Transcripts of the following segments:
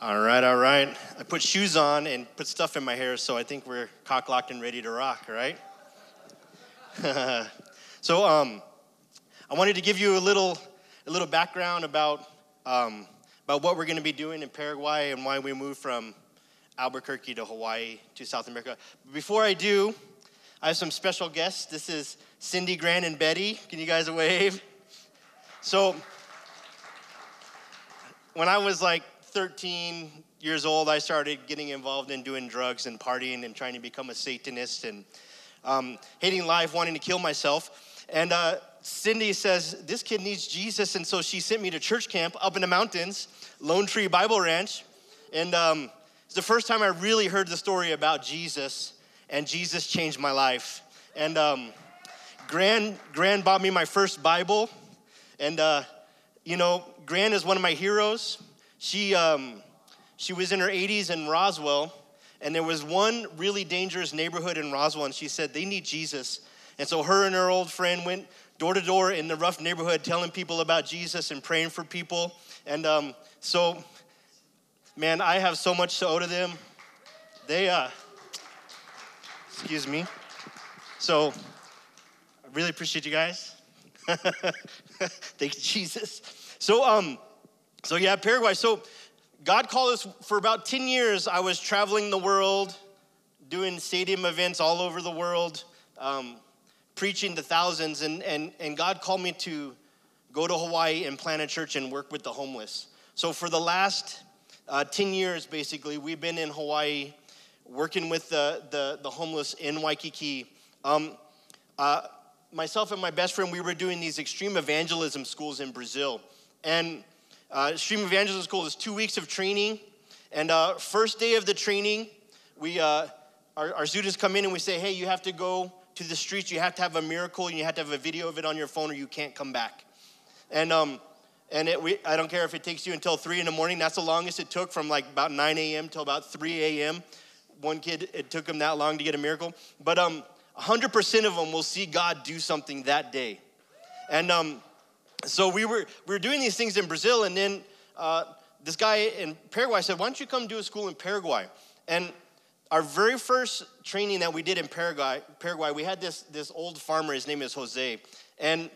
All right, all right. I put shoes on and put stuff in my hair, so I think we're cock-locked and ready to rock, right? So, I wanted to give you a little background about what we're going to be doing in Paraguay and why we moved from Albuquerque to Hawaii to South America. But before I do, I have some special guests. This is Cindy, Grant, and Betty. Can you guys wave? So, when I was like 13 years old, I started getting involved in doing drugs and partying and trying to become a Satanist and hating life, wanting to kill myself. And Cindy says, this kid needs Jesus, and so she sent me to church camp up in the mountains, Lone Tree Bible Ranch. And it's the first time I really heard the story about Jesus, and Jesus changed my life. And Gran bought me my first Bible, and Gran is one of my heroes. She was in her 80s in Roswell, and there was one really dangerous neighborhood in Roswell, and she said, they need Jesus. And so her and her old friend went door to door in the rough neighborhood telling people about Jesus and praying for people. And man, I have so much to owe to them. They, excuse me. So I really appreciate you guys. Thank you, Jesus. So yeah, Paraguay. So God called us for about 10 years. I was traveling the world, doing stadium events all over the world, preaching to thousands. And God called me to go to Hawaii and plant a church and work with the homeless. So for the last 10 years, basically, we've been in Hawaii working with the homeless in Waikiki. Myself and my best friend, we were doing these extreme evangelism schools in Brazil. And Extreme Evangelism School is 2 weeks of training, and first day of the training, our students come in and we say, hey, you have to go to the streets, you have to have a miracle, and you have to have a video of it on your phone or you can't come back. And I don't care if it takes you until 3 in the morning, that's the longest it took, from like about 9 a.m. till about 3 a.m. One kid, it took him that long to get a miracle. But 100% of them will see God do something that day. And so we were doing these things in Brazil, and then this guy in Paraguay said, why don't you come do a school in Paraguay? And our very first training that we did in Paraguay, we had this old farmer, his name is Jose, and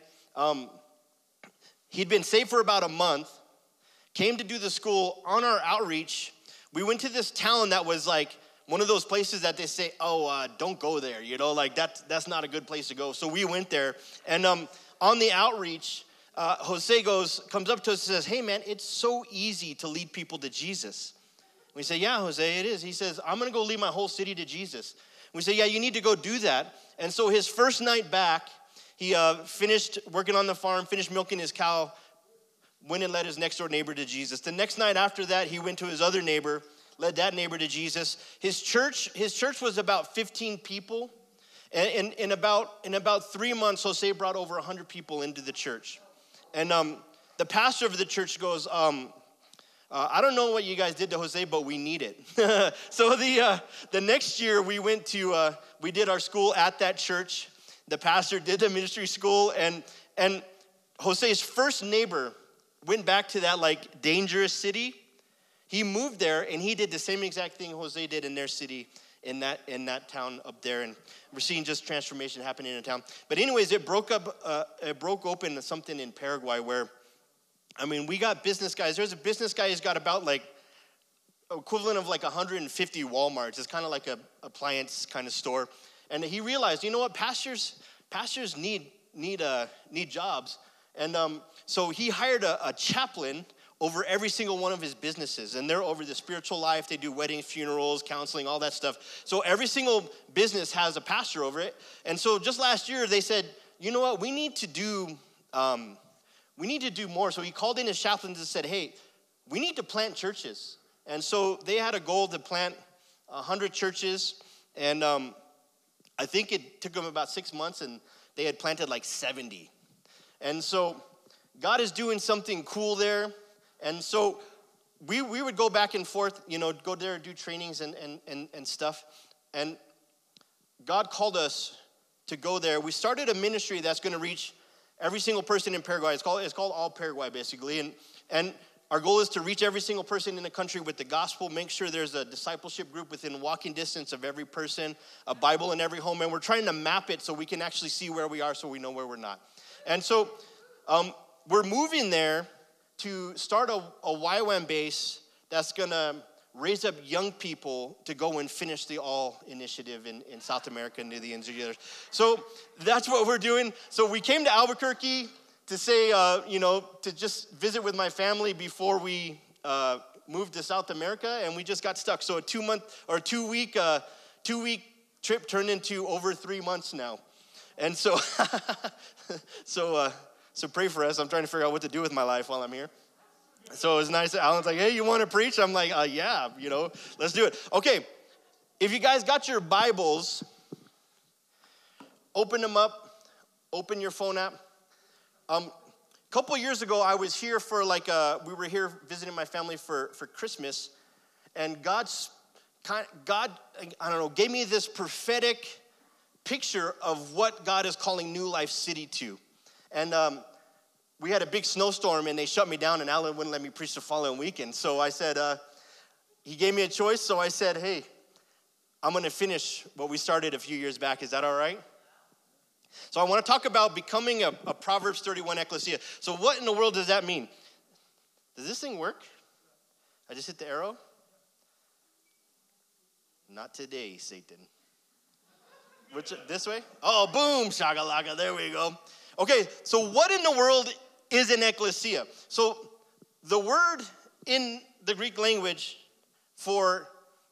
he'd been saved for about a month, came to do the school. On our outreach, we went to this town that was like one of those places that they say, don't go there, like that's not a good place to go. So we went there, and on the outreach, Jose comes up to us and says, hey, man, it's so easy to lead people to Jesus. We say, yeah, Jose, it is. He says, I'm going to go lead my whole city to Jesus. We say, yeah, you need to go do that. And so his first night back, he finished working on the farm, finished milking his cow, went and led his next door neighbor to Jesus. The next night after that, he went to his other neighbor, led that neighbor to Jesus. His church was about 15 people. And in about 3 months, Jose brought over 100 people into the church. And the pastor of the church goes, I don't know what you guys did to Jose, but we need it. So the next year we did our school at that church. The pastor did the ministry school, and Jose's first neighbor went back to that like dangerous city. He moved there, and he did the same exact thing Jose did in their city, in that town up there, and we're seeing just transformation happening in town. But anyways, it broke open something in Paraguay where, we got business guys. There's a business guy who's got about like equivalent of like 150 Walmarts. It's kind of like a appliance kind of store. And he realized, you know what, pastors need jobs. And so he hired a chaplain over every single one of his businesses. And they're over the spiritual life. They do weddings, funerals, counseling, all that stuff. So every single business has a pastor over it. And so just last year, they said, you know what, we need to do more. So he called in his chaplains and said, hey, we need to plant churches. And so they had a goal to plant 100 churches. And I think it took them about 6 months, and they had planted like 70. And so God is doing something cool there. And so we would go back and forth, go there and do trainings and stuff. And God called us to go there. We started a ministry that's going to reach every single person in Paraguay. It's called All Paraguay, basically. And Our goal is to reach every single person in the country with the gospel, make sure there's a discipleship group within walking distance of every person, a Bible in every home, and we're trying to map it so we can actually see where we are so we know where we're not. And so we're moving there to start a YWAM base that's going to raise up young people to go and finish the All initiative in South America and the Indians. So that's what we're doing. So we came to Albuquerque to say, to just visit with my family before we moved to South America, and we just got stuck. So a 2-week trip turned into over 3 months now. And so, so pray for us. I'm trying to figure out what to do with my life while I'm here. So it was nice. Alan's like, hey, you want to preach? I'm like, yeah, let's do it. Okay, if you guys got your Bibles, open them up, open your phone app. A couple of years ago, I was here for we were here visiting my family for Christmas, and God, gave me this prophetic picture of what God is calling New Life City to. And we had a big snowstorm, and they shut me down, and Alan wouldn't let me preach the following weekend. So I said, he gave me a choice, so I said, hey, I'm going to finish what we started a few years back. Is that all right? So I want to talk about becoming a Proverbs 31 ecclesia. So what in the world does that mean? Does this thing work? I just hit the arrow? Not today, Satan. This way? Oh, boom, shakalaka, there we go. Okay, so what in the world is an ecclesia? So the word in the Greek language for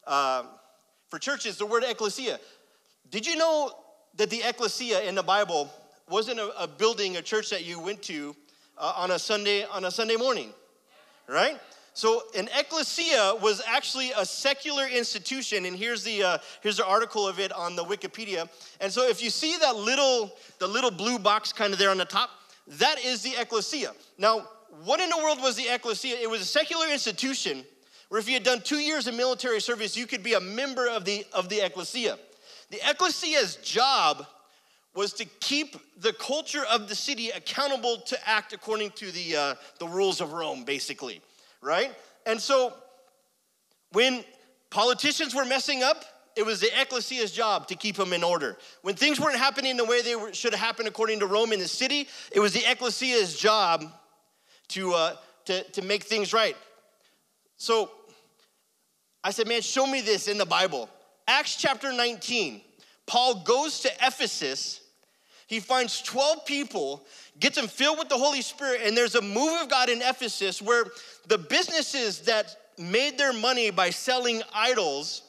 church is the word ecclesia. Did you know that the ecclesia in the Bible wasn't a building, a church that you went to on a Sunday morning, right? So an ecclesia was actually a secular institution, and here's the article of it on the Wikipedia. And so if you see the little blue box kind of there on the top, that is the ecclesia. Now, what in the world was the ecclesia? It was a secular institution where if you had done 2 years of military service, you could be a member of the ecclesia. The ecclesia's job was to keep the culture of the city accountable to act according to the rules of Rome, basically. Right? And so when politicians were messing up, it was the ecclesia's job to keep them in order. When things weren't happening the way should have happened according to Rome in the city, it was the ecclesia's job to make things right. So I said, man, show me this in the Bible. Acts chapter 19, Paul goes to Ephesus. He finds 12 people, gets them filled with the Holy Spirit, and there's a move of God in Ephesus where the businesses that made their money by selling idols,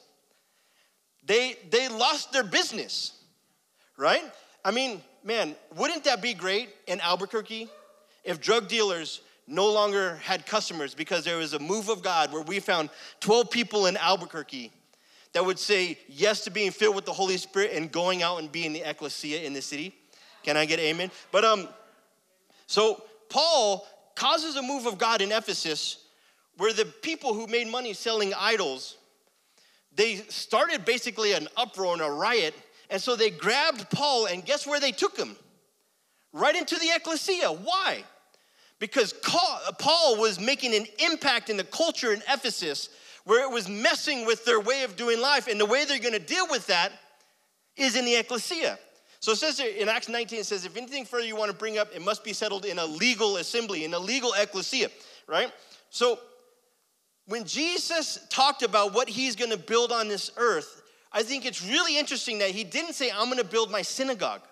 they lost their business, right? I mean, man, wouldn't that be great in Albuquerque if drug dealers no longer had customers because there was a move of God where we found 12 people in Albuquerque that would say yes to being filled with the Holy Spirit and going out and being the ecclesia in the city? Can I get amen? But so Paul causes a move of God in Ephesus where the people who made money selling idols, they started basically an uproar and a riot. And so they grabbed Paul, and guess where they took him? Right into the ecclesia. Why? Because Paul was making an impact in the culture in Ephesus where it was messing with their way of doing life. And the way they're going to deal with that is in the ecclesia. So it says in Acts 19, it says, if anything further you want to bring up, it must be settled in a legal assembly, in a legal ecclesia, right? So when Jesus talked about what he's going to build on this earth, I think it's really interesting that he didn't say, I'm going to build my synagogue,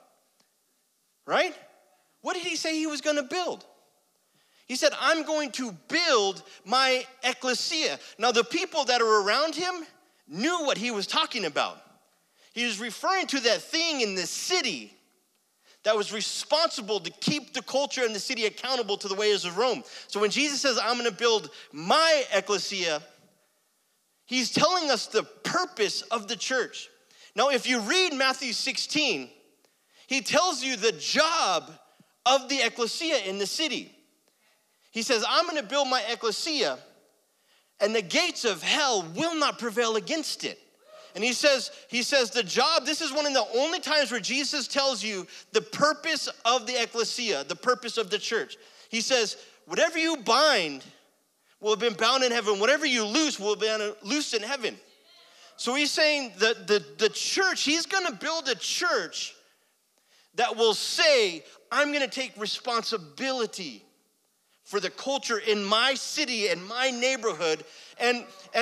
right? What did he say he was going to build? He said, I'm going to build my ecclesia. Now, the people that are around him knew what he was talking about. He was referring to that thing in the city that was responsible to keep the culture in the city accountable to the ways of Rome. So when Jesus says, I'm going to build my ecclesia, he's telling us the purpose of the church. Now, if you read Matthew 16, he tells you the job of the ecclesia in the city. He says, I'm going to build my ecclesia, and the gates of hell will not prevail against it. And he says the job, this is one of the only times where Jesus tells you the purpose of the ecclesia, the purpose of the church. He says, whatever you bind will have been bound in heaven. Whatever you loose will be loosed in heaven. So he's saying that the church, he's going to build a church that will say, I'm going to take responsibility for the culture in my city and my neighborhood. And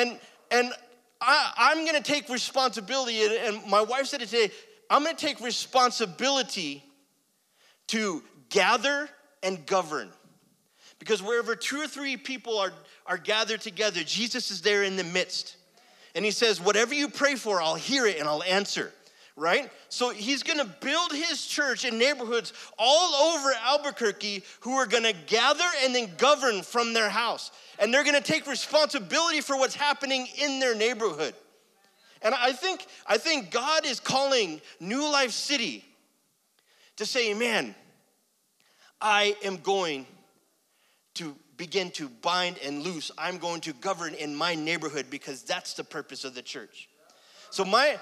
I'm going to take responsibility. And my wife said it today, I'm going to take responsibility to gather and govern. Because wherever 2 or 3 people are gathered together, Jesus is there in the midst. And he says, whatever you pray for, I'll hear it and I'll answer, right? So he's going to build his church in neighborhoods all over Albuquerque who are going to gather and then govern from their house. And they're going to take responsibility for what's happening in their neighborhood. And I think God is calling New Life City to say, man, I am going to begin to bind and loose. I'm going to govern in my neighborhood because that's the purpose of the church. So my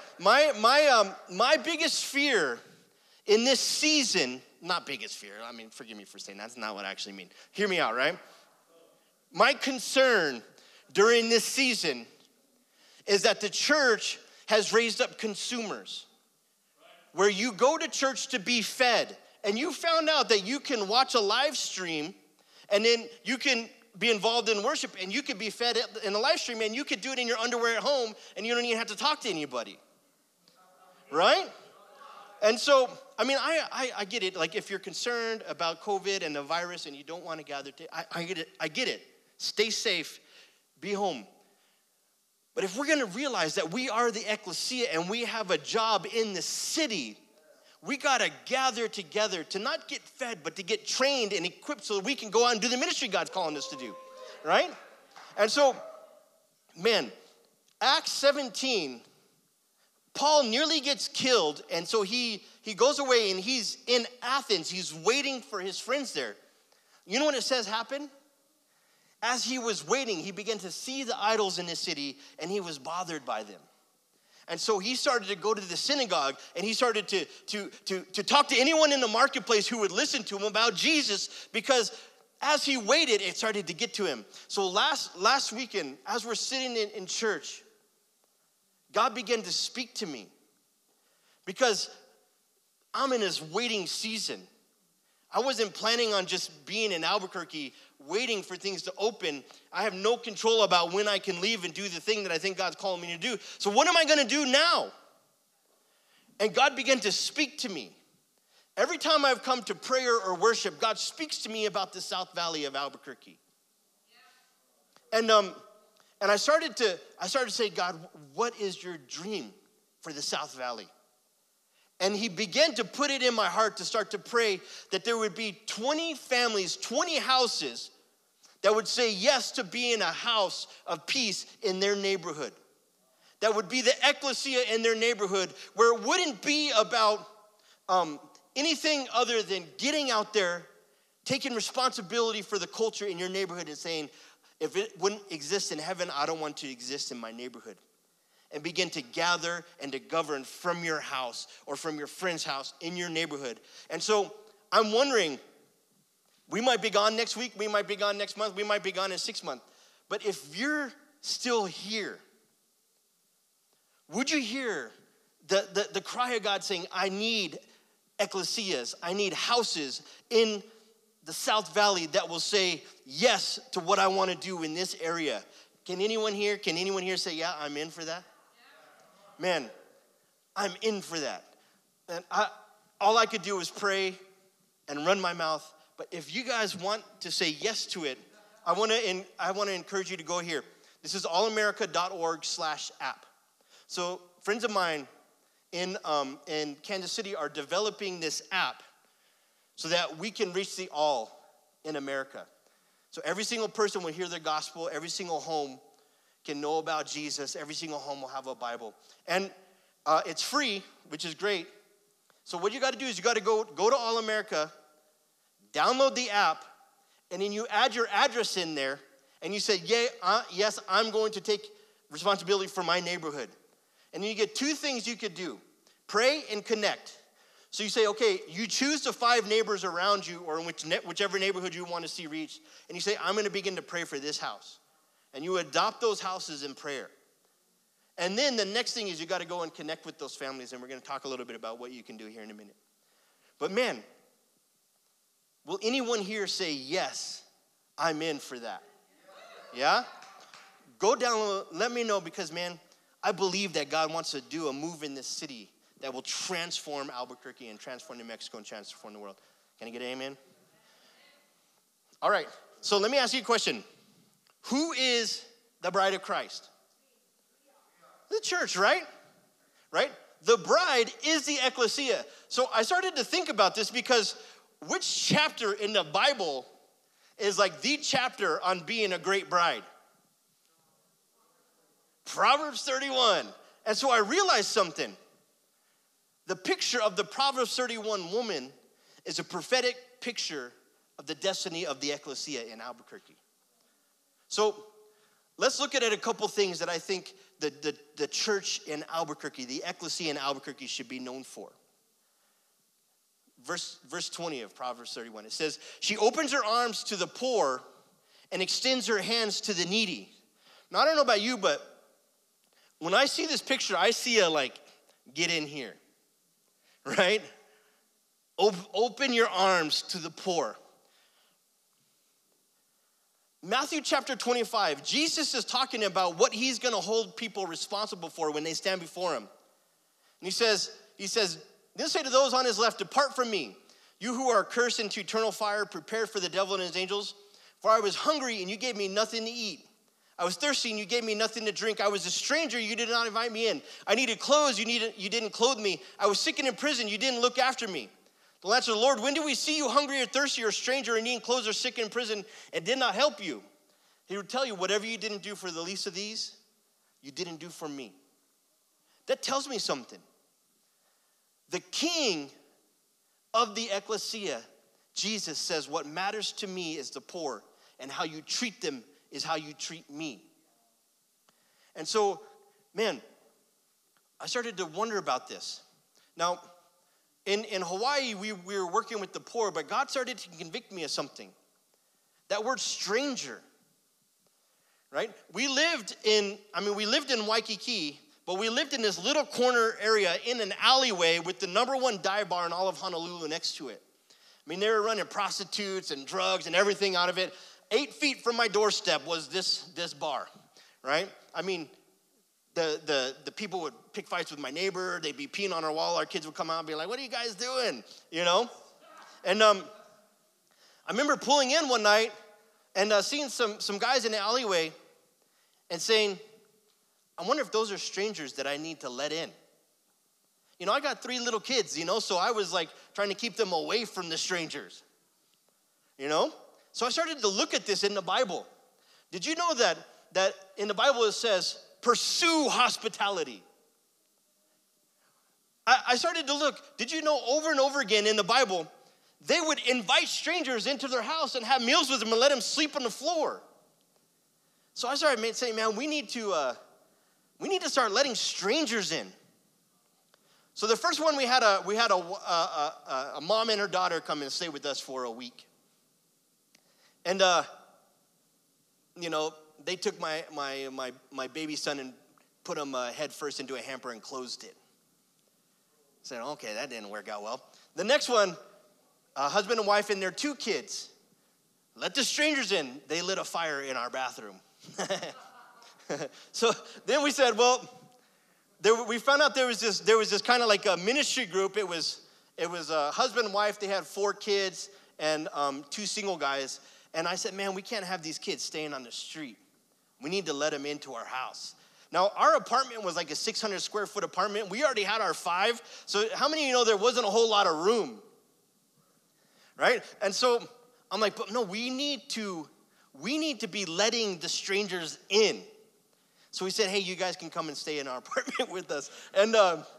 biggest fear in this season, not biggest fear, I mean, forgive me for saying that's not what I actually mean. Hear me out, right? My concern during this season is that the church has raised up consumers where you go to church to be fed, and you found out that you can watch a live stream and then you can be involved in worship and you could be fed in the live stream and you could do it in your underwear at home and you don't even have to talk to anybody, right? And so, I mean, I get it. Like if you're concerned about COVID and the virus and you don't want to gather, I get it. Stay safe, be home. But if we're going to realize that we are the ecclesia and we have a job in the city, we got to gather together to not get fed, but to get trained and equipped so that we can go out and do the ministry God's calling us to do, right? And so, man, Acts 17, Paul nearly gets killed, and so he goes away, and he's in Athens. He's waiting for his friends there. You know what it says happened? As he was waiting, he began to see the idols in the city, and he was bothered by them. And so he started to go to the synagogue, and he started to talk to anyone in the marketplace who would listen to him about Jesus, because as he waited, it started to get to him. So last weekend, as we're sitting in church, God began to speak to me because I'm in this waiting season. I wasn't planning on just being in Albuquerque waiting for things to open. I have no control about when I can leave and do the thing that I think God's calling me to do. So what am I going to do now? And God began to speak to me. Every time I've come to prayer or worship, God speaks to me about the South Valley of Albuquerque. And I started to say, God, what is your dream for the South Valley? And he began to put it in my heart to start to pray that there would be 20 families, 20 houses that would say yes to being a house of peace in their neighborhood. That would be the ecclesia in their neighborhood, where it wouldn't be about anything other than getting out there, taking responsibility for the culture in your neighborhood and saying, if it wouldn't exist in heaven, I don't want to exist in my neighborhood. And begin to gather and to govern from your house or from your friend's house in your neighborhood. And so I'm wondering, we might be gone next week, we might be gone next month, we might be gone in 6 months. But if you're still here, would you hear the cry of God saying, I need ecclesias, I need houses in the South Valley that will say yes to what I want to do in this area? Can anyone here say, yeah, I'm in for that? Man, I'm in for that. And all I could do was pray and run my mouth. But if you guys want to say yes to it, I want to encourage you to go here. This is allamerica.org/app. So friends of mine in Kansas City are developing this app so that we can reach the all in America. So every single person will hear the gospel. Every single home can know about Jesus. Every single home will have a Bible. And it's free, which is great. So what you got to do is you got to go to All America, download the app, and then you add your address in there, and you say, yes, I'm going to take responsibility for my neighborhood. And then you get 2 things you could do: pray and connect. So you say, okay, you choose the 5 neighbors around you or in whichever neighborhood you want to see reached, and you say, I'm going to begin to pray for this house. and you adopt those houses in prayer. And then the next thing is you got to go and connect with those families, and we're going to talk a little bit about what you can do here in a minute. But man, will anyone here say, yes, I'm in for that? Yeah? Go down, let me know, because man, I believe that God wants to do a move in this city that will transform Albuquerque and transform New Mexico and transform the world. Can I get an amen? All right, so let me ask you a question. Who is the bride of Christ? The church, right? Right? The bride is the ecclesia. So I started to think about this because which chapter in the Bible is like the chapter on being a great bride? Proverbs 31. And so I realized something. The picture of the Proverbs 31 woman is a prophetic picture of the destiny of the ecclesia in Albuquerque. So let's look at a couple things that I think the church in Albuquerque, the ecclesia in Albuquerque, should be known for. Verse 20 of Proverbs 31, it says, she opens her arms to the poor and extends her hands to the needy. Now, I don't know about you, but when I see this picture, I see a like, get in here, right? Open your arms to the poor. Matthew chapter 25, Jesus is talking about what he's going to hold people responsible for when they stand before him. And he says, he'll say to those on his left, depart from me, you who are cursed into eternal fire, prepared for the devil and his angels. For I was hungry and you gave me nothing to eat. I was thirsty and you gave me nothing to drink. I was a stranger, you did not invite me in. I needed clothes, you didn't clothe me. I was sick and in prison, you didn't look after me. They'll answer, Lord, when did we see you hungry or thirsty or a stranger or needing clothes or sick in prison and did not help you? He would tell you, whatever you didn't do for the least of these, you didn't do for me. That tells me something. The king of the ecclesia, Jesus, says, what matters to me is the poor, and how you treat them is how you treat me. And so, man, I started to wonder about this. Now, in Hawaii, we were working with the poor, but God started to convict me of something. That word stranger, right? We lived in Waikiki, but we lived in this little corner area in an alleyway with the #1 dive bar in all of Honolulu next to it. I mean, they were running prostitutes and drugs and everything out of it. 8 feet from my doorstep was this bar, right? I mean, the people would pick fights with my neighbor. They'd be peeing on our wall. Our kids would come out and be like, what are you guys doing? You know? And I remember pulling in one night and seeing some guys in the alleyway and saying, I wonder if those are strangers that I need to let in. You know, I got 3 little kids, you know, so I was like trying to keep them away from the strangers, you know? So I started to look at this in the Bible. Did you know that in the Bible it says, pursue hospitality? I started to look. Did you know over and over again in the Bible, they would invite strangers into their house and have meals with them and let them sleep on the floor. So I started saying, man, we need to start letting strangers in. So the first one we had a mom and her daughter come and stay with us for a week. And you know, they took my baby son and put him head first into a hamper and closed it. I said, okay, that didn't work out well. The next one, husband and wife and their 2 kids. Let the strangers in. They lit a fire in our bathroom. So then we said, well, we found out there was this kind of like a ministry group. It was a husband and wife. They had 4 kids and 2 single guys. And I said, man, we can't have these kids staying on the street. We need to let them into our house. Now, our apartment was like a 600 square foot apartment. We already had our 5. So how many of you know there wasn't a whole lot of room? Right? And so I'm like, but no, we need to be letting the strangers in. So we said, hey, you guys can come and stay in our apartment with us. And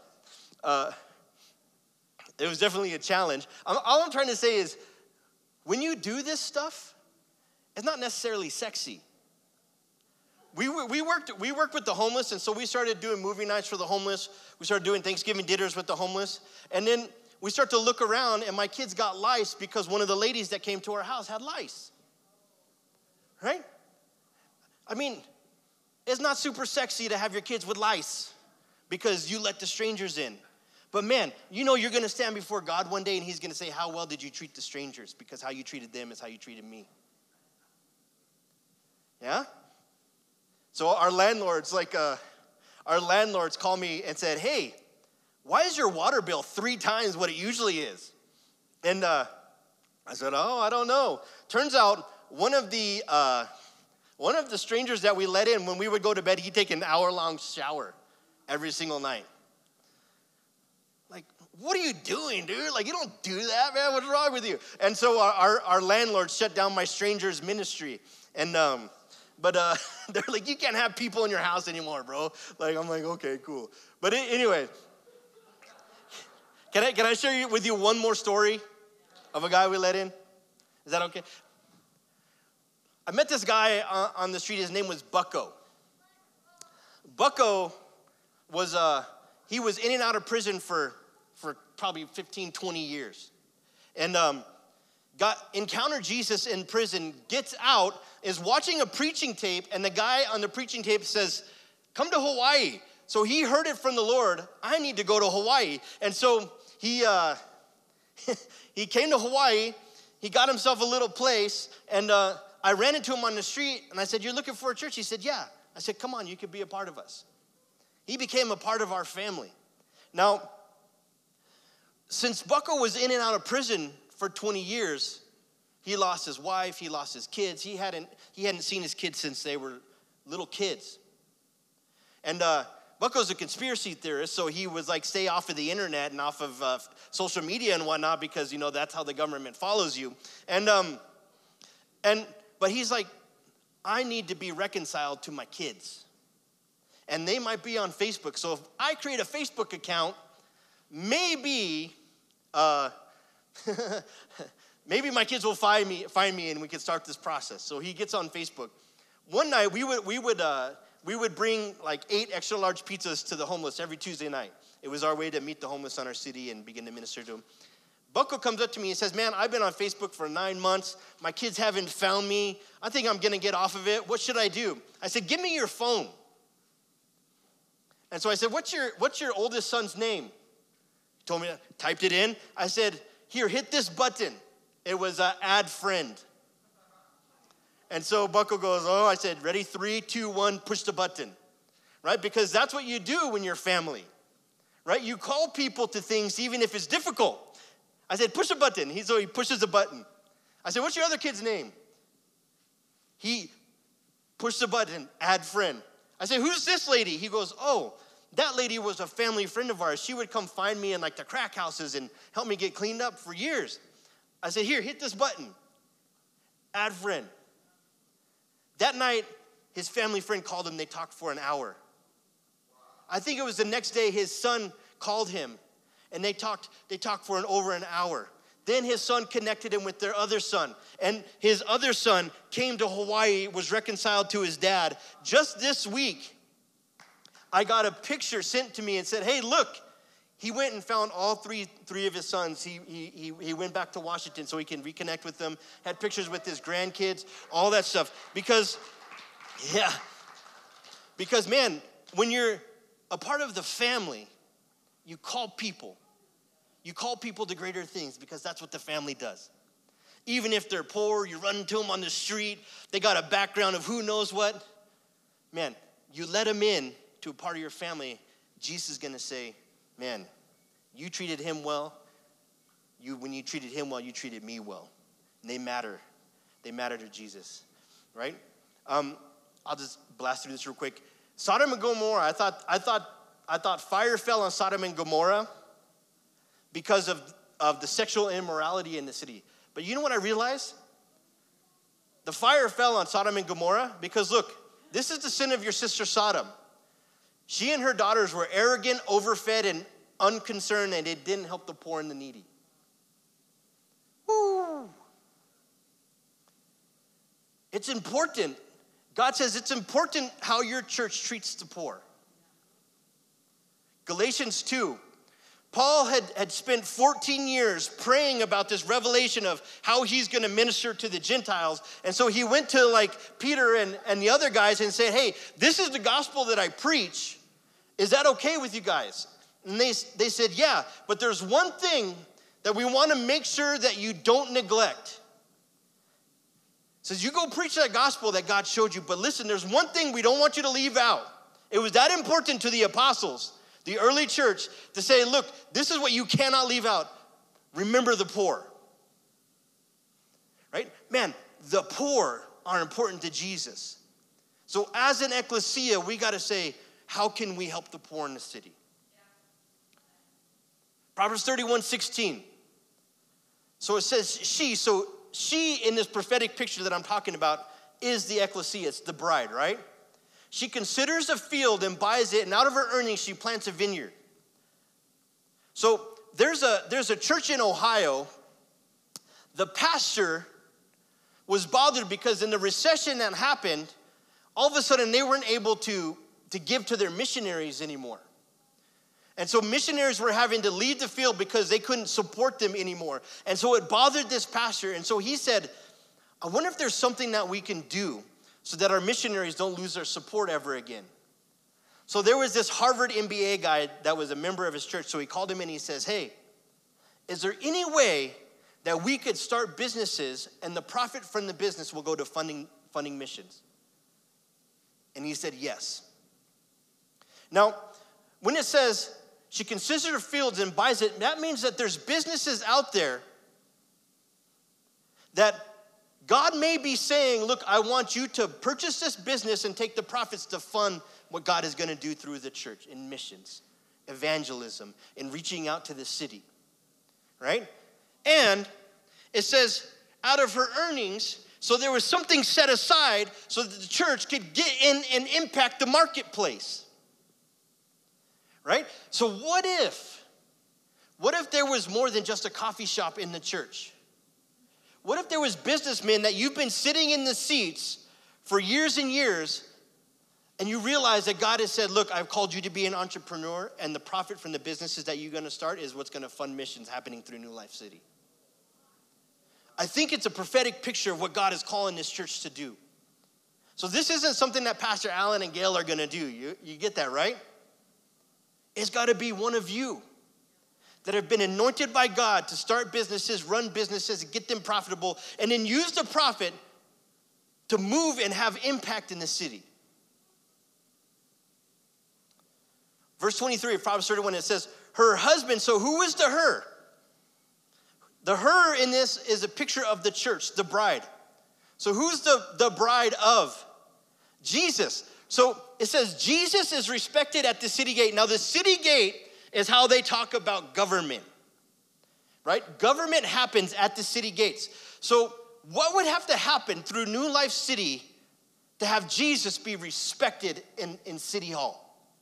it was definitely a challenge. All I'm trying to say is, when you do this stuff, it's not necessarily sexy. We worked with the homeless, and so we started doing movie nights for the homeless. We started doing Thanksgiving dinners with the homeless. And then we start to look around, and my kids got lice because one of the ladies that came to our house had lice. Right? I mean, it's not super sexy to have your kids with lice because you let the strangers in. But man, you know you're going to stand before God one day and he's going to say, how well did you treat the strangers? Because how you treated them is how you treated me. Yeah? So our landlords called me and said, hey, why is your water bill 3 times what it usually is? And I said, oh, I don't know. Turns out one of the strangers that we let in, when we would go to bed, he'd take an hour-long shower every single night. Like, what are you doing, dude? Like, you don't do that, man. What's wrong with you? And so our landlord shut down my stranger's ministry. And they're like, you can't have people in your house anymore, bro. Like, I'm like, okay, cool. But anyway, can I share with you one more story of a guy we let in? Is that okay? I met this guy on the street. His name was Bucko. Bucko was he was in and out of prison for probably 15, 20 years. And encountered Jesus in prison, gets out, is watching a preaching tape, and the guy on the preaching tape says, come to Hawaii. So he heard it from the Lord, I need to go to Hawaii. And so he came to Hawaii, he got himself a little place, and I ran into him on the street, and I said, you're looking for a church? He said, yeah. I said, come on, you could be a part of us. He became a part of our family. Now, since Bucko was in and out of prison for 20 years, he lost his wife, he lost his kids. He hadn't seen his kids since they were little kids. And Bucko's a conspiracy theorist, so he was like, stay off of the internet and off of social media and whatnot, because, you know, that's how the government follows you. But he's like, I need to be reconciled to my kids. And they might be on Facebook. So if I create a Facebook account, maybe maybe my kids will find me and we can start this process. So he gets on Facebook. One night we would bring like 8 extra large pizzas to the homeless every Tuesday night. It was our way to meet the homeless in our city and begin to minister to them. Bucko comes up to me and says, man, I've been on Facebook for 9 months. My kids haven't found me. I think I'm going to get off of it. What should I do? I said, give me your phone. And so I said, what's your oldest son's name? He told me, typed it in. I said, here, hit this button. It was add friend. And so Bucko goes, I said, ready, 3, 2, 1, push the button. Right? Because that's what you do when you're family. Right? You call people to things even if it's difficult. I said, push a button. So he pushes a button. I said, what's your other kid's name? He pushed the button, add friend. I said, who's this lady? He goes, that lady was a family friend of ours. She would come find me in like the crack houses and help me get cleaned up for years. I said, here, hit this button, add friend. That night, his family friend called him. They talked for an hour. I think it was the next day his son called him, and they talked for over an hour. Then his son connected him with their other son, and his other son came to Hawaii, was reconciled to his dad. Just this week, I got a picture sent to me and said, hey, look, he went and found all three of his sons. He went back to Washington so he can reconnect with them, had pictures with his grandkids, all that stuff. Because man, when you're a part of the family, you call people. You call people to greater things because that's what the family does. Even if they're poor, you run into them on the street, they got a background of who knows what. Man, you let them in to a part of your family, Jesus is going to say, man, you treated him well. When you treated him well, you treated me well. And they matter. They matter to Jesus, right? I'll just blast through this real quick. Sodom and Gomorrah, I thought fire fell on Sodom and Gomorrah because of the sexual immorality in the city. But you know what I realized? The fire fell on Sodom and Gomorrah because, look, this is the sin of your sister Sodom. She and her daughters were arrogant, overfed, and unconcerned, and it didn't help the poor and the needy. Woo! It's important. God says it's important how your church treats the poor. Galatians 2, Paul had spent 14 years praying about this revelation of how he's going to minister to the Gentiles. And so he went to like Peter and the other guys and said, hey, this is the gospel that I preach. Is that okay with you guys? And they said, yeah, but there's one thing that we want to make sure that you don't neglect. It says, you go preach that gospel that God showed you, but listen, there's one thing we don't want you to leave out. It was that important to the apostles, the early church, to say, look, this is what you cannot leave out. Remember the poor. Right? Man, the poor are important to Jesus. So as an ecclesia, we got to say, how can we help the poor in the city? Proverbs 31:16. So it says she in this prophetic picture that I'm talking about is the ecclesia, it's the bride, right? She considers a field and buys it, and out of her earnings, she plants a vineyard. So there's a church in Ohio. The pastor was bothered because in the recession that happened, all of a sudden they weren't able to give to their missionaries anymore. And so missionaries were having to leave the field because they couldn't support them anymore. And so it bothered this pastor. And so he said, I wonder if there's something that we can do so that our missionaries don't lose their support ever again. So there was this Harvard MBA guy that was a member of his church. So he called him in and he says, hey, is there any way that we could start businesses and the profit from the business will go to funding missions? And he said, yes. Now, when it says she considers her fields and buys it, that means that there's businesses out there that God may be saying, look, I want you to purchase this business and take the profits to fund what God is going to do through the church in missions, evangelism, and reaching out to the city, right? And it says, out of her earnings, so there was something set aside so that the church could get in and impact the marketplace, right? So what if there was more than just a coffee shop in the church? What if there was businessmen that you've been sitting in the seats for years and years, and you realize that God has said, look, I've called you to be an entrepreneur, and the profit from the businesses that you're going to start is what's going to fund missions happening through New Life City. I think it's a prophetic picture of what God is calling this church to do. So this isn't something that Pastor Allen and Gail are going to do. You get that, right? It's got to be one of you that have been anointed by God to start businesses, run businesses, get them profitable, and then use the profit to move and have impact in the city. Verse 23 of Proverbs 31, it says, her husband, so who is the her? The her in this is a picture of the church, the bride. So who's the bride of? Jesus. So it says Jesus is respected at the city gate. Now the city gate is how they talk about government, right? Government happens at the city gates. So what would have to happen through New Life City to have Jesus be respected in City Hall?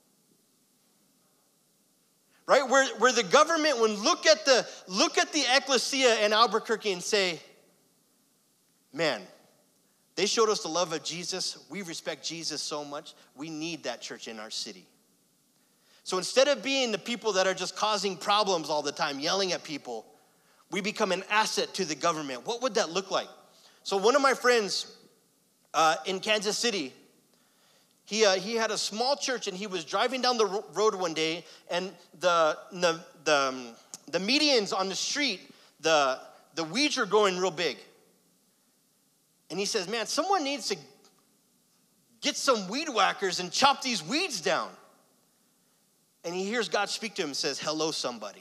Right, where the government would look at the ecclesia in Albuquerque and say, man, they showed us the love of Jesus. We respect Jesus so much. We need that church in our city. So instead of being the people that are just causing problems all the time, yelling at people, we become an asset to the government. What would that look like? So one of my friends in Kansas City, he had a small church, and he was driving down the road one day, and the medians on the street, the weeds are growing real big. And he says, man, someone needs to get some weed whackers and chop these weeds down. And he hears God speak to him and says, hello, somebody.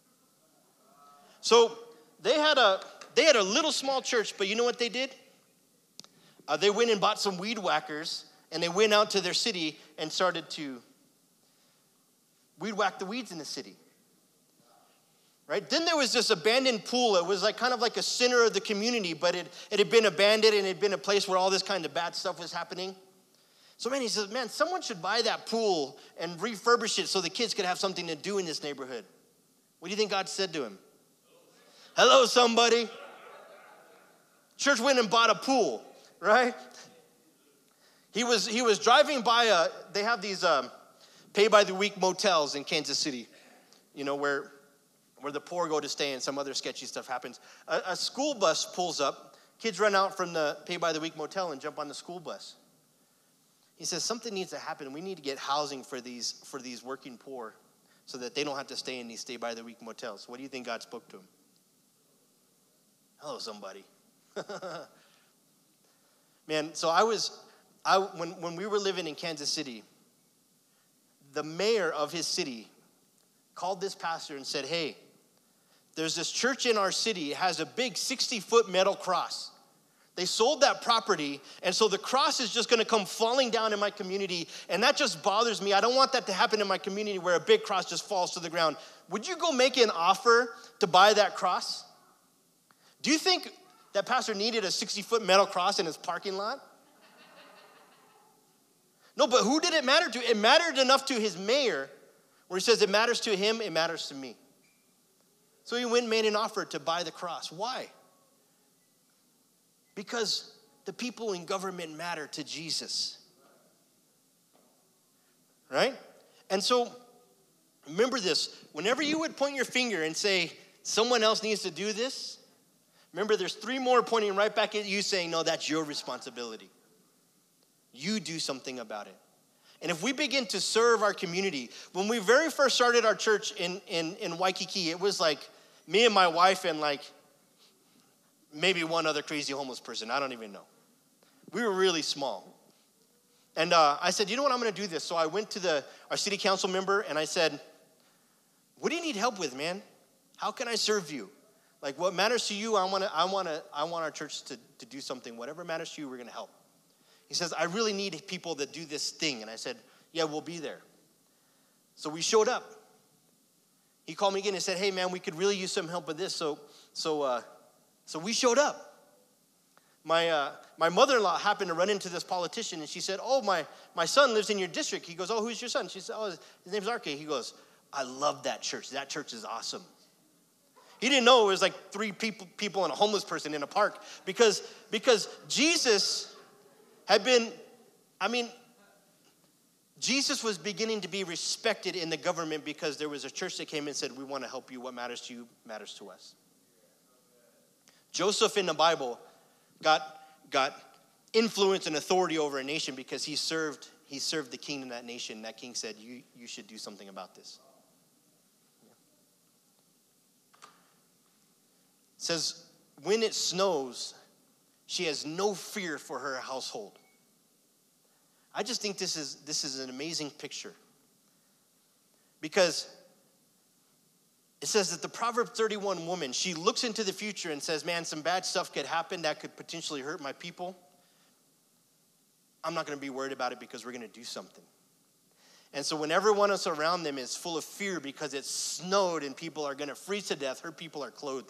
So they had a little small church, but you know what they did? They went and bought some weed whackers, and they went out to their city and started to weed whack the weeds in the city. Right? Then there was this abandoned pool. It was kind of like a center of the community, but it had been abandoned, and it had been a place where all this kind of bad stuff was happening. So man, he says, man, someone should buy that pool and refurbish it so the kids could have something to do in this neighborhood. What do you think God said to him? Hello, somebody. Church went and bought a pool, right? He was driving by they have these pay-by-the-week motels in Kansas City. where the poor go to stay and some other sketchy stuff happens. A school bus pulls up. Kids run out from the pay-by-the-week motel and jump on the school bus. He says, something needs to happen. We need to get housing for these working poor so that they don't have to stay in these stay-by-the-week motels. What do you think God spoke to him? Hello, somebody. Man, so when we were living in Kansas City, the mayor of his city called this pastor and said, hey, there's this church in our city. It has a big 60-foot metal cross. They sold that property, and so the cross is just going to come falling down in my community, and that just bothers me. I don't want that to happen in my community where a big cross just falls to the ground. Would you go make an offer to buy that cross? Do you think that pastor needed a 60-foot metal cross in his parking lot? No, but who did it matter to? It mattered enough to his mayor where he says it matters to him, it matters to me. So he went and made an offer to buy the cross. Why? Because the people in government matter to Jesus. Right? And so, remember this. Whenever you would point your finger and say, someone else needs to do this, remember there's 3 more pointing right back at you saying, no, that's your responsibility. You do something about it. And if we begin to serve our community, when we very first started our church in Waikiki, it was like me and my wife and like maybe one other crazy homeless person. I don't even know. We were really small. And I said, you know what, I'm going to do this. So I went to our city council member and I said, what do you need help with, man? How can I serve you? Like what matters to you, I want our church to do something. Whatever matters to you, we're going to help. He says, I really need people that do this thing. And I said, yeah, we'll be there. So we showed up. He called me again and said, hey, man, we could really use some help with this. So we showed up. My mother-in-law happened to run into this politician, and she said, oh, my son lives in your district. He goes, oh, who's your son? She said, oh, his name's Arke. He goes, I love that church. That church is awesome. He didn't know it was like 3 people and a homeless person in a park because Jesus had been, Jesus was beginning to be respected in the government because there was a church that came and said, we want to help you. What matters to you matters to us. Joseph in the Bible got influence and authority over a nation because he served the king in that nation. That king said, you should do something about this. It says, when it snows, she has no fear for her household. I just think this is an amazing picture. Because it says that the Proverbs 31 woman, she looks into the future and says, man, some bad stuff could happen that could potentially hurt my people. I'm not going to be worried about it because we're going to do something. And so when everyone else around them is full of fear because it snowed and people are going to freeze to death, her people are clothed.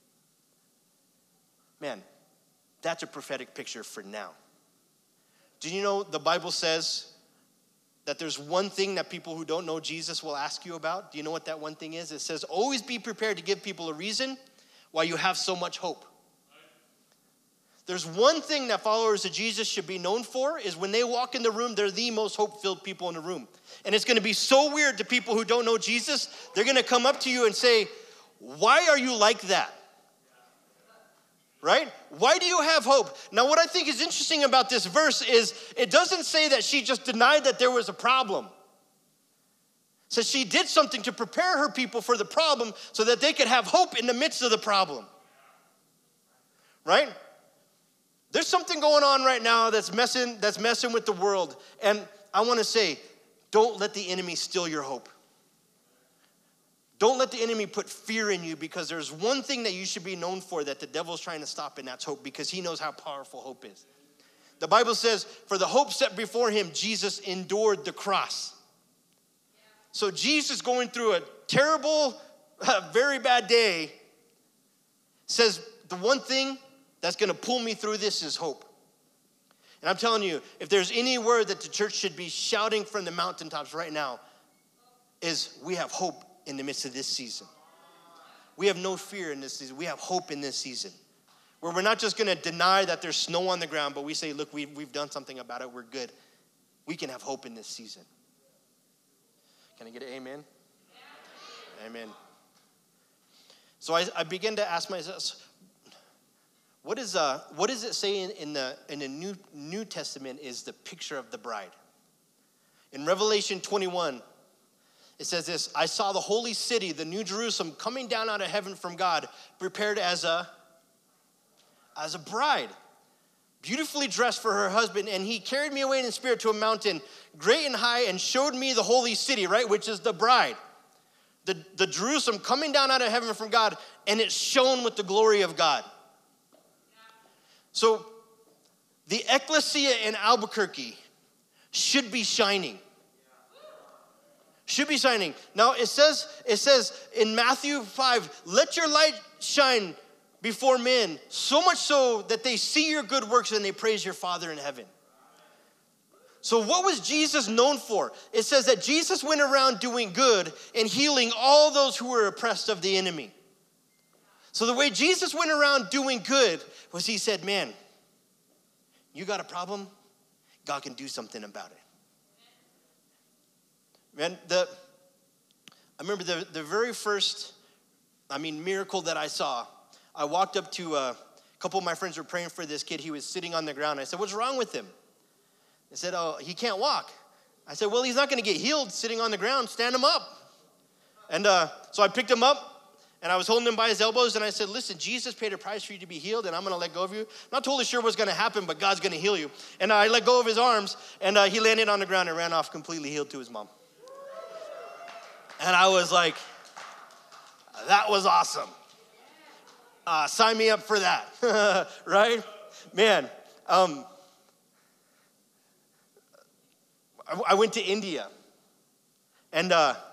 Man, that's a prophetic picture for now. Do you know the Bible says that there's one thing that people who don't know Jesus will ask you about? Do you know what that one thing is? It says, always be prepared to give people a reason why you have so much hope. There's one thing that followers of Jesus should be known for is when they walk in the room, they're the most hope-filled people in the room. And it's going to be so weird to people who don't know Jesus. They're going to come up to you and say, why are you like that? Right? Why do you have hope? Now, what I think is interesting about this verse is it doesn't say that she just denied that there was a problem. It says she did something to prepare her people for the problem so that they could have hope in the midst of the problem. Right? There's something going on right now that's messing with the world. And I want to say, don't let the enemy steal your hope. Don't let the enemy put fear in you because there's one thing that you should be known for that the devil's trying to stop, and that's hope because he knows how powerful hope is. The Bible says, for the hope set before him, Jesus endured the cross. So Jesus going through a terrible, very bad day says the one thing that's going to pull me through this is hope. And I'm telling you, if there's any word that the church should be shouting from the mountaintops right now is we have hope in the midst of this season. We have no fear in this season. We have hope in this season. Where we're not just going to deny that there's snow on the ground, but we say, look, we've done something about it. We're good. We can have hope in this season. Can I get an amen? Amen. So I began to ask myself, what does it say in the New Testament is the picture of the bride? In Revelation 21, it says this: I saw the holy city, the New Jerusalem, coming down out of heaven from God, prepared as a bride, beautifully dressed for her husband. And he carried me away in spirit to a mountain great and high and showed me the holy city, right, which is the bride. The Jerusalem coming down out of heaven from God, and it shone with the glory of God. So the ecclesia in Albuquerque should be shining. Should be shining. Now it says in Matthew 5, let your light shine before men, so much so that they see your good works and they praise your Father in heaven. So what was Jesus known for? It says that Jesus went around doing good and healing all those who were oppressed of the enemy. So the way Jesus went around doing good was he said, man, you got a problem? God can do something about it. Man, I remember the very first, miracle that I saw. I walked up to a couple of my friends were praying for this kid. He was sitting on the ground. I said, what's wrong with him? They said, oh, he can't walk. I said, well, he's not going to get healed sitting on the ground. Stand him up. And so I picked him up, and I was holding him by his elbows, and I said, listen, Jesus paid a price for you to be healed, and I'm going to let go of you. I'm not totally sure what's going to happen, but God's going to heal you. And I let go of his arms, and he landed on the ground and ran off completely healed to his mom. And I was like, that was awesome. Sign me up for that, right? Man, I went to India, and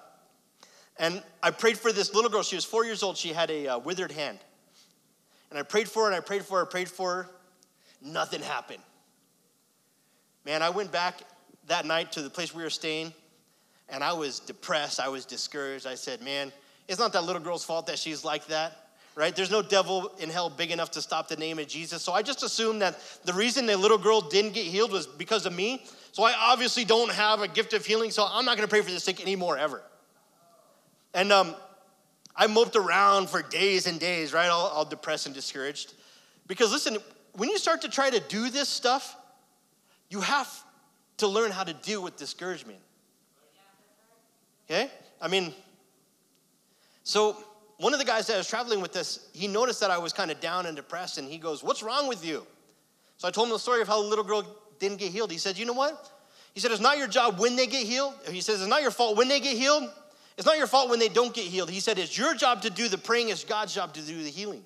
I prayed for this little girl. She was 4 years old. She had a withered hand. And I prayed for her, and I prayed for her. Nothing happened. Man, I went back that night to the place we were staying, and I was depressed. I was discouraged. I said, man, it's not that little girl's fault that she's like that, right? There's no devil in hell big enough to stop the name of Jesus. So I just assumed that the reason the little girl didn't get healed was because of me. So I obviously don't have a gift of healing, so I'm not going to pray for the sick anymore, ever. And I moped around for days and days, right, all depressed and discouraged. Because listen, when you start to try to do this stuff, you have to learn how to deal with discouragement. Okay? So one of the guys that was traveling with us, he noticed that I was kind of down and depressed, and he goes, what's wrong with you? So I told him the story of how the little girl didn't get healed. He said, you know what? He said, it's not your job when they get healed. He says, it's not your fault when they get healed. It's not your fault when they don't get healed. He said, it's your job to do the praying. It's God's job to do the healing.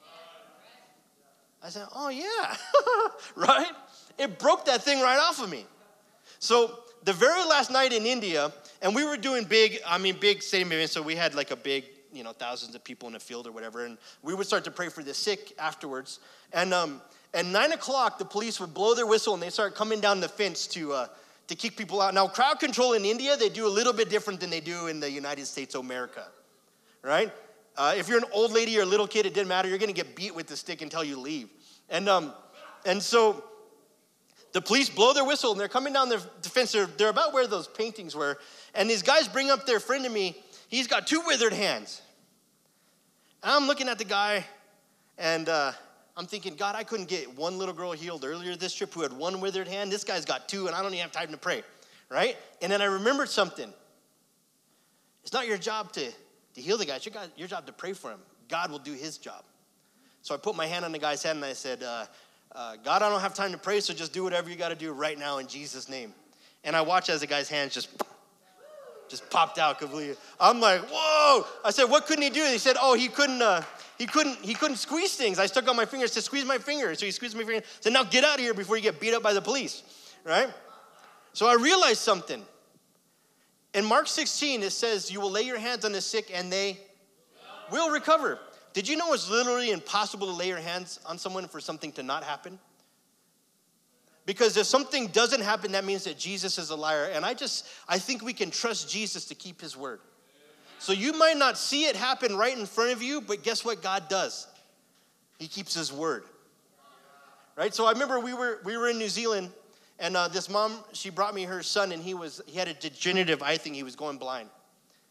I said, oh, yeah, right? It broke that thing right off of me. So the very last night in India, and we were doing big stadium events, so we had like a big, thousands of people in the field or whatever, and we would start to pray for the sick afterwards. And at 9 o'clock, the police would blow their whistle, and they start coming down the fence to kick people out. Now, crowd control in India, they do a little bit different than they do in the United States of America, right? If you're an old lady or a little kid, it didn't matter. You're going to get beat with the stick until you leave. And so the police blow their whistle, and they're coming down the fence. They're about where those paintings were. And these guys bring up their friend to me. He's got 2 withered hands. And I'm looking at the guy, and I'm thinking, God, I couldn't get one little girl healed earlier this trip who had 1 withered hand. This guy's got 2, and I don't even have time to pray, right? And then I remembered something. It's not your job to heal the guy. It's your job to pray for him. God will do his job. So I put my hand on the guy's head, and I said, God, I don't have time to pray, so just do whatever you got to do right now in Jesus' name. And I watched as the guy's hands just popped out completely. I'm like, whoa. I said, what couldn't he do? He said, oh, he couldn't squeeze things. I stuck on my fingers to squeeze my finger. So he squeezed my finger. I said, now get out of here before you get beat up by the police, right? So I realized something. In Mark 16, it says, you will lay your hands on the sick and they will recover. Did you know it's literally impossible to lay your hands on someone for something to not happen? Because if something doesn't happen, that means that Jesus is a liar. And I think we can trust Jesus to keep his word. So you might not see it happen right in front of you, but guess what God does? He keeps his word. Right? So I remember we were in New Zealand, and this mom, she brought me her son, and he had a degenerative eye thing. He was going blind.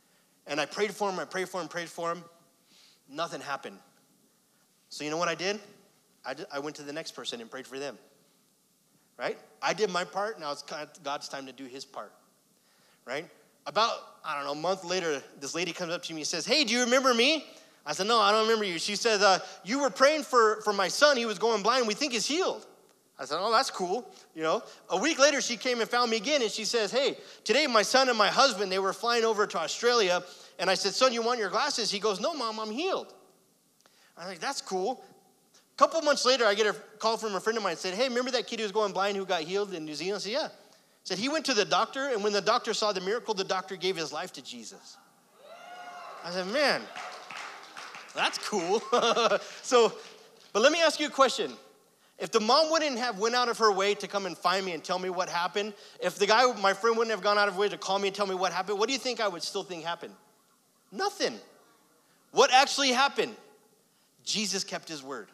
And I prayed for him. Nothing happened. So you know what I did? I went to the next person and prayed for them. Right? I did my part. Now it's God's time to do his part. Right? About, a month later, this lady comes up to me and says, hey, do you remember me? I said, no, I don't remember you. She says, you were praying for my son. He was going blind. We think he's healed. I said, oh, that's cool. A week later, she came and found me again, and she says, hey, today my son and my husband, they were flying over to Australia, and I said, son, you want your glasses? He goes, no, Mom, I'm healed. I was like, that's cool. A couple months later, I get a call from a friend of mine and said, hey, remember that kid who was going blind who got healed in New Zealand? I said, yeah. Said he went to the doctor, and when the doctor saw the miracle, the doctor gave his life to Jesus. I said, man, that's cool. But let me ask you a question. If the mom wouldn't have went out of her way to come and find me and tell me what happened, if the guy, my friend, wouldn't have gone out of his way to call me and tell me what happened, what do you think I would still think happened? Nothing. What actually happened? Jesus kept his word.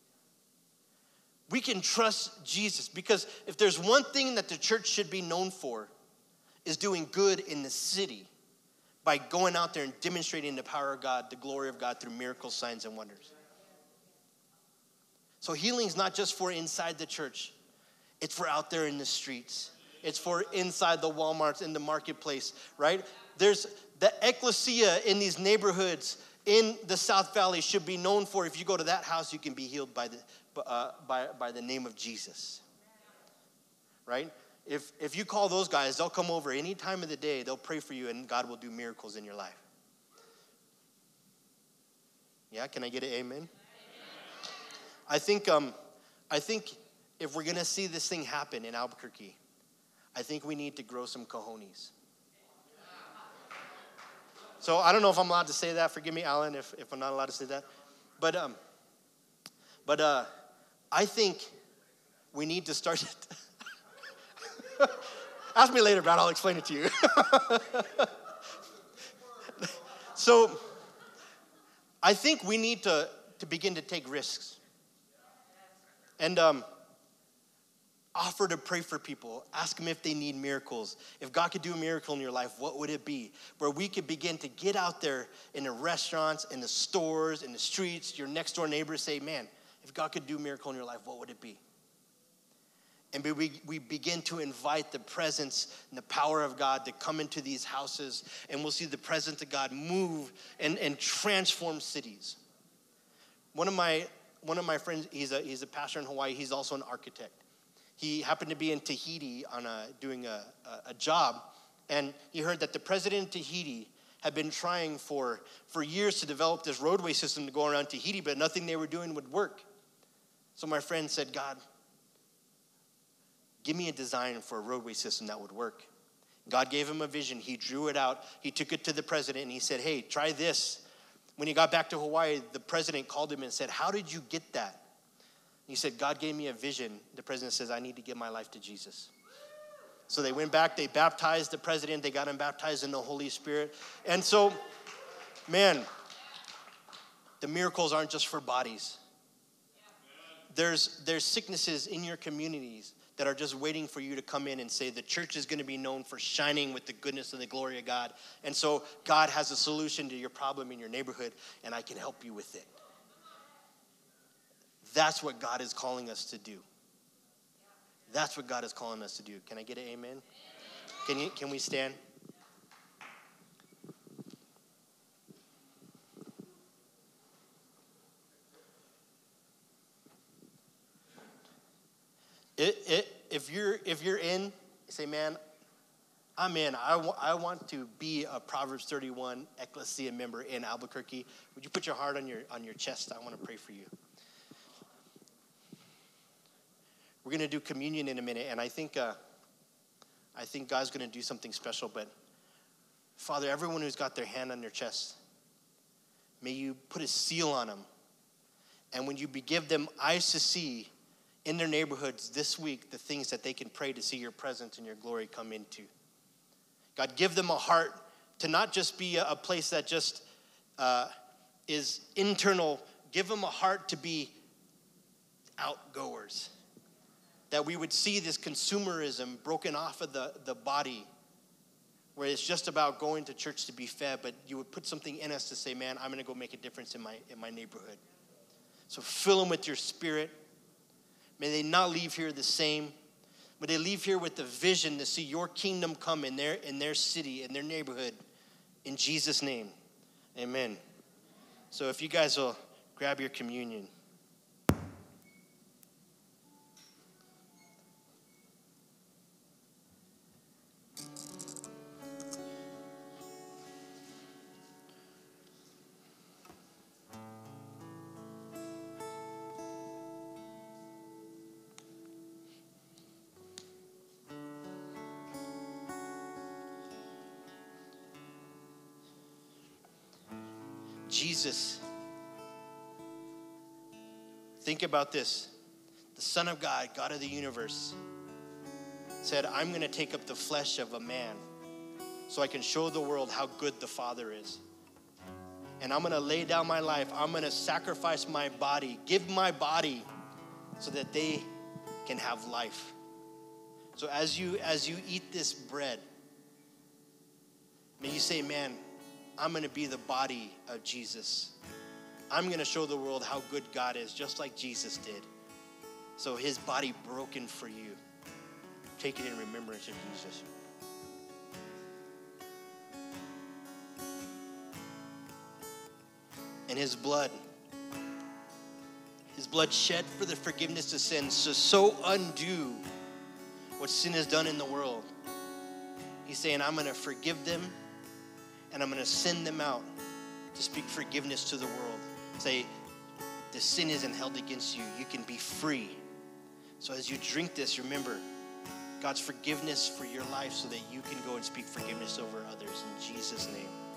We can trust Jesus because if there's one thing that the church should be known for is doing good in the city by going out there and demonstrating the power of God, the glory of God through miracles, signs, and wonders. So healing's not just for inside the church. It's for out there in the streets. It's for inside the Walmarts, in the marketplace, right? There's the ecclesia in these neighborhoods in the South Valley should be known for. If you go to that house, you can be healed by the name of Jesus, right? If you call those guys, they'll come over any time of the day. They'll pray for you, and God will do miracles in your life. Yeah, can I get an amen? I think if we're gonna see this thing happen in Albuquerque, I think we need to grow some cojones. So I don't know if I'm allowed to say that. Forgive me, Alan, if I'm not allowed to say that. But I think we need to start. Ask me later, Brad. I'll explain it to you. So I think we need to begin to take risks. And offer to pray for people. Ask them if they need miracles. If God could do a miracle in your life, what would it be? Where we could begin to get out there in the restaurants, in the stores, in the streets, your next door neighbors say, man, if God could do a miracle in your life, what would it be? And we begin to invite the presence and the power of God to come into these houses, and we'll see the presence of God move and transform cities. One of my friends, he's a pastor in Hawaii. He's also an architect. He happened to be in Tahiti doing a job, and he heard that the president of Tahiti had been trying for years to develop this roadway system to go around Tahiti, but nothing they were doing would work. So my friend said, God, give me a design for a roadway system that would work. God gave him a vision. He drew it out. He took it to the president, and he said, hey, try this. When he got back to Hawaii, the president called him and said, how did you get that? He said, God gave me a vision. The president says, I need to give my life to Jesus. So they went back, they baptized the president, they got him baptized in the Holy Spirit. And so, man, the miracles aren't just for bodies. There's sicknesses in your communities that are just waiting for you to come in and say the church is going to be known for shining with the goodness and the glory of God. And so God has a solution to your problem in your neighborhood, and I can help you with it. That's what God is calling us to do. That's what God is calling us to do. Can I get an amen? Can we stand? If you're in, say, man, I'm in. I want to be a Proverbs 31 Ecclesia member in Albuquerque. Would you put your heart on your chest? I want to pray for you. We're going to do communion in a minute, and I think God's going to do something special. But Father, everyone who's got their hand on their chest, may you put a seal on them. And when you give them eyes to see in their neighborhoods this week, the things that they can pray to see your presence and your glory come into. God, give them a heart to not just be a place that just is internal. Give them a heart to be outgoers. That we would see this consumerism broken off of the body, where where it's just about going to church to be fed, but you would put something in us to say, man, I'm going to go make a difference in my neighborhood. So fill them with your Spirit. May they not leave here the same. May they leave here with the vision to see your kingdom come in their city, in their neighborhood. In Jesus' name, amen. So if you guys will grab your communion. Jesus, think about this. The Son of God, God of the universe, said, I'm going to take up the flesh of a man so I can show the world how good the Father is. And I'm going to lay down my life. I'm going to sacrifice my body, give my body so that they can have life. So as you eat this bread, may you say, man, I'm going to be the body of Jesus. I'm going to show the world how good God is, just like Jesus did. So his body broken for you. Take it in remembrance of Jesus. And his blood shed for the forgiveness of sins, so undo what sin has done in the world. He's saying, I'm going to forgive them, and I'm going to send them out to speak forgiveness to the world. Say, the sin isn't held against you. You can be free. So as you drink this, remember God's forgiveness for your life so that you can go and speak forgiveness over others. In Jesus' name.